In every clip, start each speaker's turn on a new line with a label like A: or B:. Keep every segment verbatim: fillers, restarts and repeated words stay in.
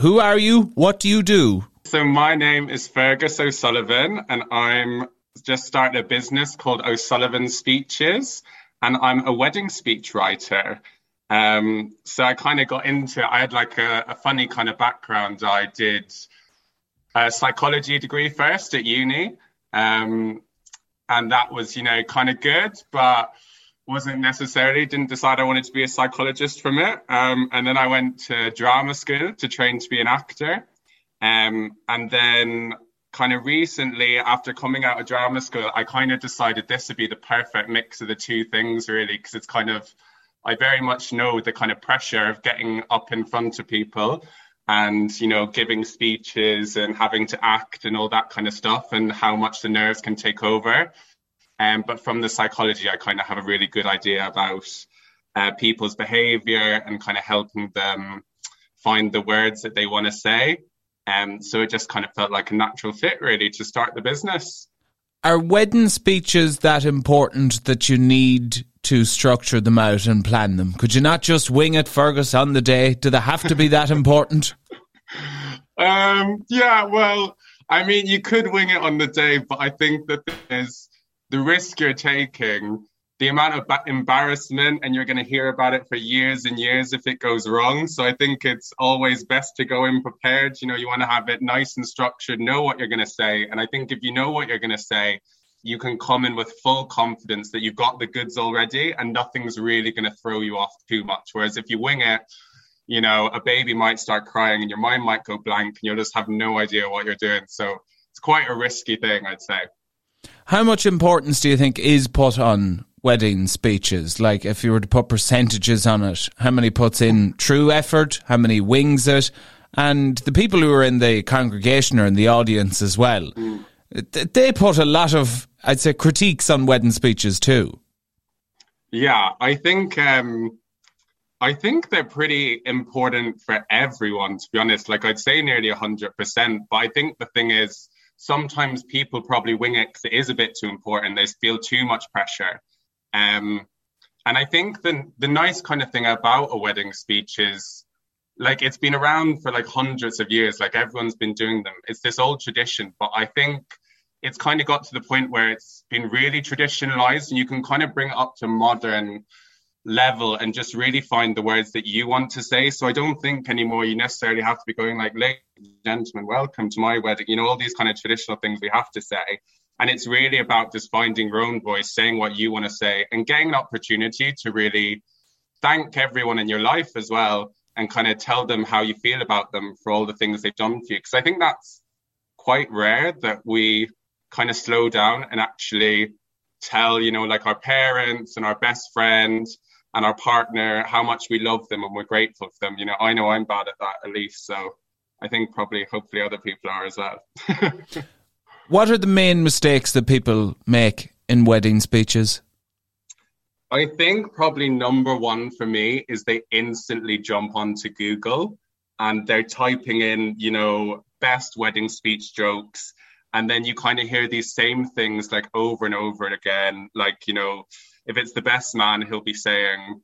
A: Who are you? What do you do?
B: So my name is Fergus O'Sullivan, and I'm just started a business called O'Sullivan Speeches, and I'm a wedding speech writer. Um, so I kind of got into, I had like a, a funny kind of background. I did a psychology degree first at uni, um, and that was, you know, kind of good, but wasn't necessarily, didn't decide I wanted to be a psychologist from it. Um, and then I went to drama school to train to be an actor. Um, and then kind of recently, after coming out of drama school, I kind of decided this would be the perfect mix of the two things, really, because it's kind of, I very much know the kind of pressure of getting up in front of people and, you know, giving speeches and having to act and all that kind of stuff, and how much the nerves can take over. Um, but from the psychology, I kind of have a really good idea about uh, people's behavior and kind of helping them find the words that they want to say. Um, so it just kind of felt like a natural fit, really, to start the business.
A: Are wedding speeches that important that you need to structure them out and plan them? Could you not just wing it, Fergus, on the day? Do they have to be that important?
B: um, yeah, well, I mean, you could wing it on the day, but I think that there's the risk you're taking, the amount of embarrassment, and you're going to hear about it for years and years if it goes wrong. So I think it's always best to go in prepared. You know, you want to have it nice and structured, know what you're going to say. And I think if you know what you're going to say, you can come in with full confidence that you've got the goods already and nothing's really going to throw you off too much. Whereas if you wing it, you know, a baby might start crying and your mind might go blank and you'll just have no idea what you're doing. So it's quite a risky thing, I'd say.
A: How much importance do you think is put on wedding speeches? Like, if you were to put percentages on it, how many puts in true effort, how many wings it, and the people who are in the congregation or in the audience as well, mm. they put a lot of, I'd say, critiques on wedding speeches too.
B: Yeah, I think um, I think they're pretty important for everyone, to be honest. Like, I'd say nearly one hundred percent, but I think the thing is, sometimes people probably wing it because it is a bit too important. They feel too much pressure. Um, and I think the, the nice kind of thing about a wedding speech is, like, it's been around for like hundreds of years. Like, everyone's been doing them. It's this old tradition. But I think it's kind of got to the point where it's been really traditionalized, and you can kind of bring it up to modern level and just really find the words that you want to say. So I don't think anymore you necessarily have to be going like, ladies and gentlemen, welcome to my wedding, you know, all these kind of traditional things we have to say. And it's really about just finding your own voice, saying what you want to say, and getting an opportunity to really thank everyone in your life as well, and kind of tell them how you feel about them for all the things they've done for you. Because I think that's quite rare, that we kind of slow down and actually tell, you know, like our parents and our best friend and our partner how much we love them and we're grateful for them. You know, I know I'm bad at that, at least. So I think probably, hopefully other people are as well.
A: What are the main mistakes that people make in wedding speeches?
B: I think probably number one for me is they instantly jump onto Google and they're typing in, you know, best wedding speech jokes. And then you kind of hear these same things like over and over again. Like, you know, if it's the best man, he'll be saying,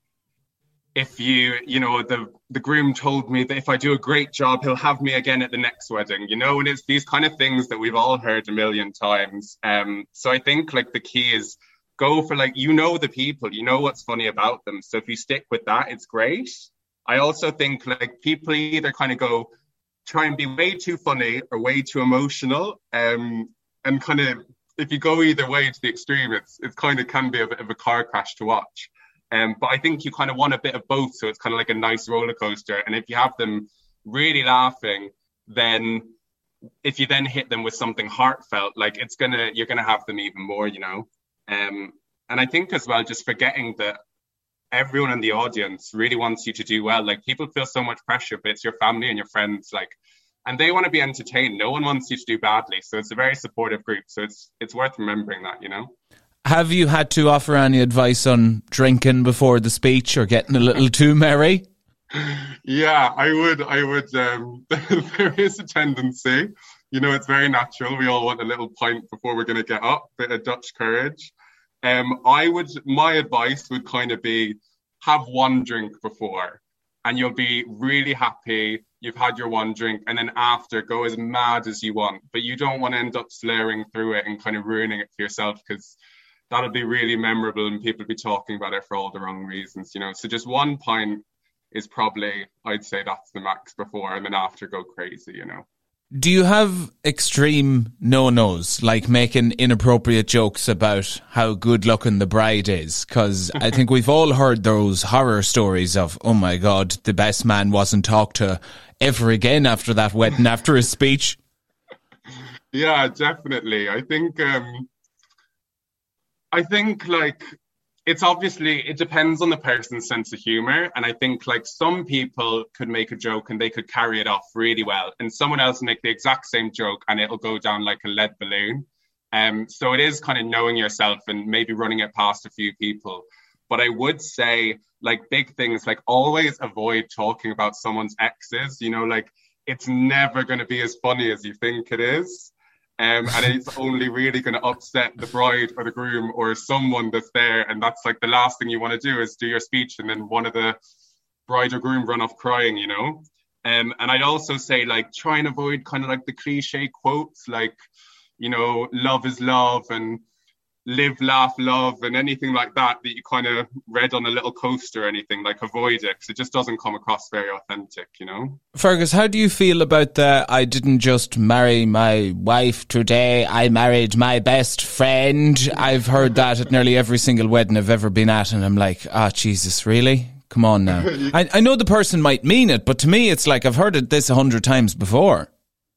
B: if you, you know, the, the groom told me that if I do a great job, he'll have me again at the next wedding, you know, and it's these kind of things that we've all heard a million times. Um, so I think like the key is go for like, you know, the people, you know what's funny about them. So if you stick with that, it's great. I also think like people either kind of go, try and be way too funny or way too emotional. Um, and kind of, if you go either way to the extreme, it's it kind of can be a bit of a car crash to watch. Um, but I think you kind of want a bit of both, so it's kind of like a nice roller coaster. And if you have them really laughing, then if you then hit them with something heartfelt, like it's gonna, you're gonna have them even more, you know. Um, and I think as well, just forgetting that everyone in the audience really wants you to do well. Like, people feel so much pressure, but it's your family and your friends, like, and they want to be entertained. No one wants you to do badly. So it's a very supportive group. So it's it's worth remembering that, you know.
A: Have you had to offer any advice on drinking before the speech or getting a little too merry?
B: Yeah, I would. I would. Um, there is a tendency. You know, it's very natural. We all want a little pint before we're going to get up. Bit of Dutch courage. Um, I would. My advice would kind of be have one drink before, and you'll be really happy you've had your one drink, and then after, go as mad as you want. But you don't want to end up slurring through it and kind of ruining it for yourself, because that'll be really memorable and people will be talking about it for all the wrong reasons, you know. So just one pint is probably, I'd say that's the max before, and then after go crazy, you know.
A: Do you have extreme no-nos, like making inappropriate jokes about how good-looking the bride is? Because I think we've all heard those horror stories of, oh my God, the best man wasn't talked to ever again after that wedding, after his speech.
B: Yeah, definitely. I think, um, I think like, it's obviously, it depends on the person's sense of humor. And I think like some people could make a joke and they could carry it off really well. And someone else make the exact same joke and it'll go down like a lead balloon. Um, so it is kind of knowing yourself and maybe running it past a few people. But I would say like big things, like always avoid talking about someone's exes, you know, like it's never going to be as funny as you think it is. Um, and it's only really going to upset the bride or the groom or someone that's there. And that's like the last thing you want to do is do your speech and then one of the bride or groom run off crying, you know. Um, and I'd also say like try and avoid kind of like the cliche quotes like, you know, love is love and live, laugh, love and anything like that that you kind of read on a little coaster or anything. Like avoid it because it just doesn't come across very authentic, you know.
A: Fergus, how do you feel about the I didn't just marry my wife today, I married my best friend? I've heard that at nearly every single wedding I've ever been at and I'm like, ah, oh, Jesus, really? Come on now. I, I know the person might mean it, but to me it's like I've heard it this a hundred times before.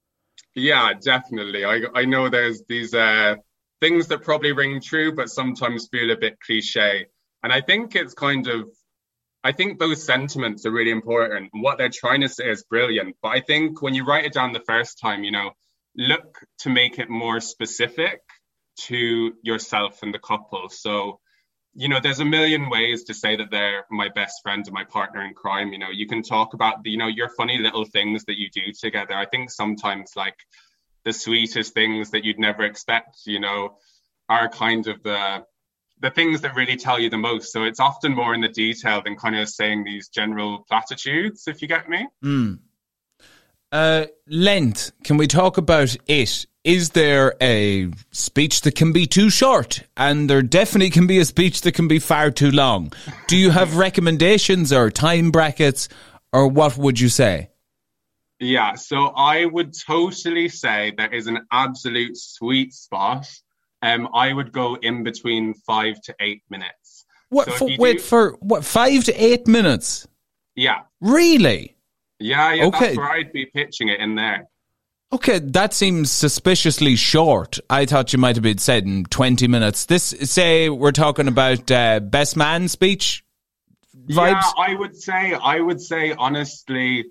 B: Yeah, definitely. I I know there's these uh things that probably ring true, but sometimes feel a bit cliche. And I think it's kind of, I think those sentiments are really important. What they're trying to say is brilliant. But I think when you write it down the first time, you know, look to make it more specific to yourself and the couple. So, you know, there's a million ways to say that they're my best friend and my partner in crime. You know, you can talk about, the, you know, your funny little things that you do together. I think sometimes like, the sweetest things that you'd never expect, you know, are kind of the the things that really tell you the most. So it's often more in the detail than kind of saying these general platitudes, if you get me.
A: Mm. Uh, length. Can we talk about it? Is there a speech that can be too short? And there definitely can be a speech that can be far too long. Do you have recommendations or time brackets, or what would you say?
B: Yeah, so I would totally say there is an absolute sweet spot. Um, I would go in between five to eight minutes.
A: What?
B: So
A: For, wait, do, for what? Five to eight minutes?
B: Yeah.
A: Really?
B: Yeah, yeah.
A: Okay.
B: That's where I'd be pitching it in there.
A: Okay, that seems suspiciously short. I thought you might have been said in twenty minutes. This, say, we're talking about uh, best man speech vibes.
B: Yeah, I would say. I would say honestly.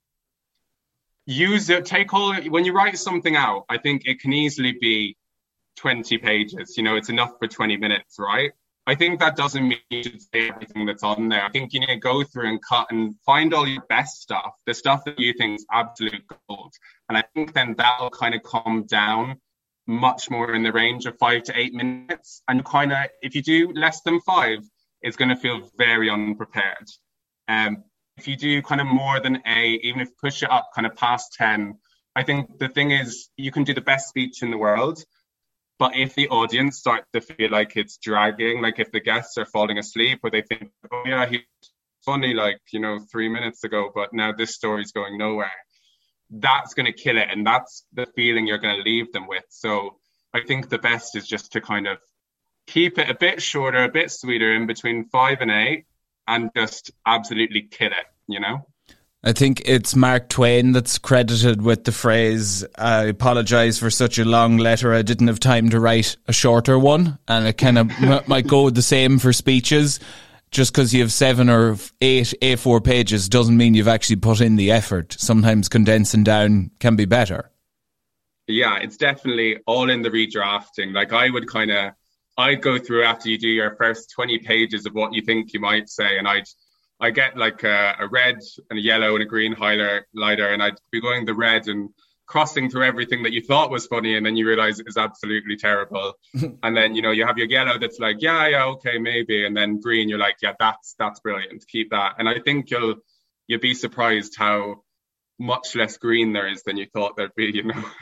B: Use it, take all, when you write something out, I think it can easily be twenty pages. You know, it's enough for twenty minutes, right? I think that doesn't mean you should say everything that's on there. I think you need to go through and cut and find all your best stuff, the stuff that you think is absolute gold. And I think then that'll kind of come down much more in the range of five to eight minutes. And kind of, if you do less than five, it's going to feel very unprepared. Um, If you do kind of more than eight, even if you push it up kind of past ten, I think the thing is you can do the best speech in the world. But if the audience start to feel like it's dragging, like if the guests are falling asleep or they think, oh yeah, he's funny like, you know, three minutes ago, but now this story's going nowhere, that's going to kill it. And that's the feeling you're going to leave them with. So I think the best is just to kind of keep it a bit shorter, a bit sweeter in between five and eight. And just absolutely kill it, you know?
A: I think it's Mark Twain that's credited with the phrase, I apologise for such a long letter, I didn't have time to write a shorter one. And it kind of m- might go the same for speeches. Just because you have seven or eight A four pages doesn't mean you've actually put in the effort. Sometimes condensing down can be better.
B: Yeah, it's definitely all in the redrafting. Like I would kind of, I'd go through after you do your first twenty pages of what you think you might say, and I'd I get like a, a red and a yellow and a green highlighter, and I'd be going the red and crossing through everything that you thought was funny, and then you realize it is absolutely terrible. And then, you know, you have your yellow that's like, yeah, yeah, okay, maybe, and then green, you're like, yeah, that's that's brilliant, keep that. And I think you'll you'll be surprised how much less green there is than you thought there'd be, you know.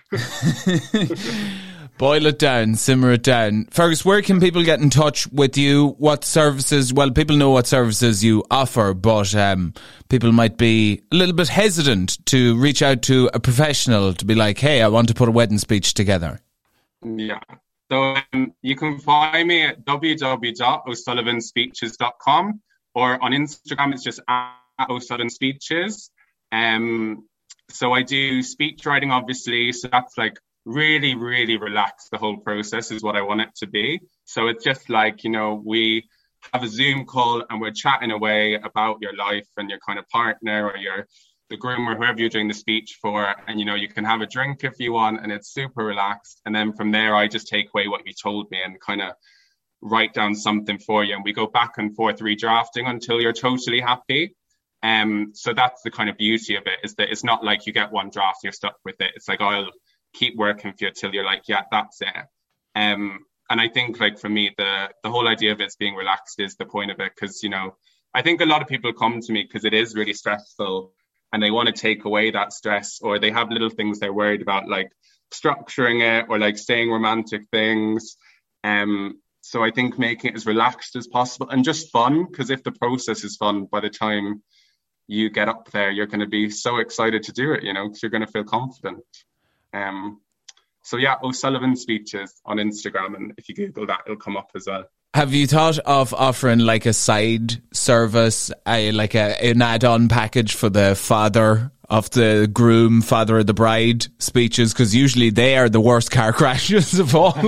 A: Boil it down, simmer it down. Fergus, where can people get in touch with you? What services? Well, people know what services you offer, but um, people might be a little bit hesitant to reach out to a professional to be like, hey, I want to put a wedding speech together.
B: Yeah. So um, you can find me at w w w dot o'sullivan speeches dot com, or on Instagram, it's just at O'Sullivan Speeches. Um, so I do speech writing, obviously. So that's like really, really relaxed. The whole process is what I want it to be. So it's just like, you know, we have a Zoom call and we're chatting away about your life and your kind of partner or your the groom or whoever you're doing the speech for. And, you know, you can have a drink if you want, and it's super relaxed. And then from there, I just take away what you told me and kind of write down something for you. And we go back and forth redrafting until you're totally happy. Um, so that's the kind of beauty of it, is that it's not like you get one draft, you're stuck with it. It's like, I'll keep working for you till you're like, yeah, that's it. Um, and I think, like, for me, the the whole idea of it's being relaxed is the point of it. Because, you know, I think a lot of people come to me because it is really stressful and they want to take away that stress, or they have little things they're worried about, like structuring it or like saying romantic things. Um, so I think making it as relaxed as possible and just fun, because if the process is fun, by the time you get up there, you're going to be so excited to do it, you know, because you're going to feel confident. Um, so yeah, O'Sullivan Speeches on Instagram, and if you Google that, it'll come up as well.
A: Have you thought of offering like a side service, a, like a, an add-on package for the father of the groom, father of the bride speeches? Because usually they are the worst car crashes of all.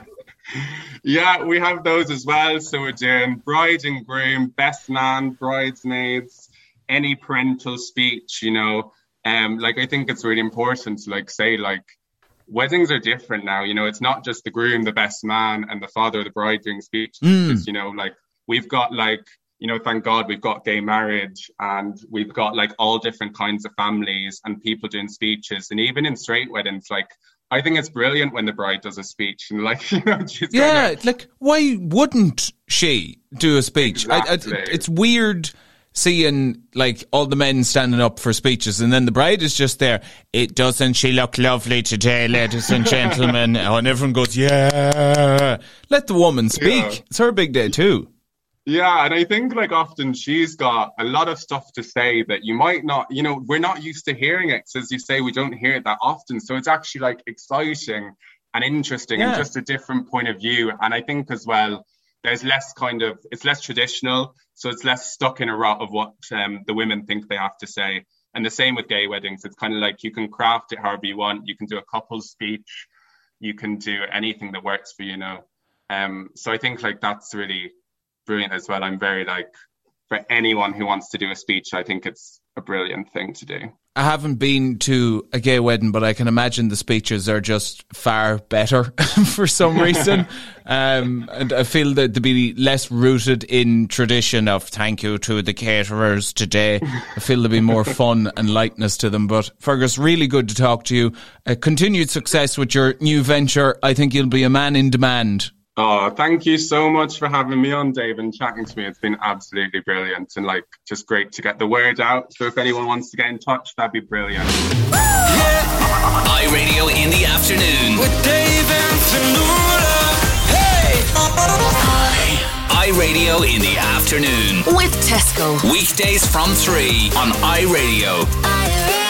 B: Yeah, we have those as well. So we're doing bride and groom, best man, bridesmaids, any parental speech, you know. Um, like, I think it's really important to like say, like, weddings are different now, you know. It's not just the groom, the best man, and the father of the bride doing speeches. Mm. You know, like, we've got like, you know, thank God we've got gay marriage, and we've got like all different kinds of families and people doing speeches. And even in straight weddings, like, I think it's brilliant when the bride does a speech, and like, you know, she's
A: yeah,
B: kinda...
A: like, why wouldn't she do a speech?
B: Exactly.
A: I, I, it's weird seeing like all the men standing up for speeches, and then the bride is just there. It doesn't she look lovely today, ladies and gentlemen? And everyone goes, yeah. Let the woman speak. Yeah. It's her big day too.
B: Yeah, and I think like often she's got a lot of stuff to say that you might not, you know, we're not used to hearing it. So as you say, we don't hear it that often. So it's actually like exciting and interesting, yeah, and just a different point of view. And I think as well, there's less kind of, it's less traditional. So it's less stuck in a rut of what um, the women think they have to say. And the same with gay weddings. It's kind of like you can craft it however you want. You can do a couple's speech. You can do anything that works for you, you know. Um, so I think like that's really brilliant as well. I'm very like, for anyone who wants to do a speech, I think it's a brilliant thing to do.
A: I haven't been to a gay wedding, but I can imagine the speeches are just far better for some reason. um, and I feel that to be less rooted in tradition of thank you to the caterers today. I feel there'll be more fun and lightness to them. But Fergus, really good to talk to you. Uh, continued success with your new venture. I think you'll be a man in demand.
B: Oh, thank you so much for having me on, Dave, and chatting to me. It's been absolutely brilliant and like just great to get the word out. So if anyone wants to get in touch, that'd be brilliant.
C: Yeah. iRadio in the afternoon with Dave and Fanula. Hey! iRadio in the afternoon
D: with Tesco.
C: Weekdays from three on iRadio. iRadio.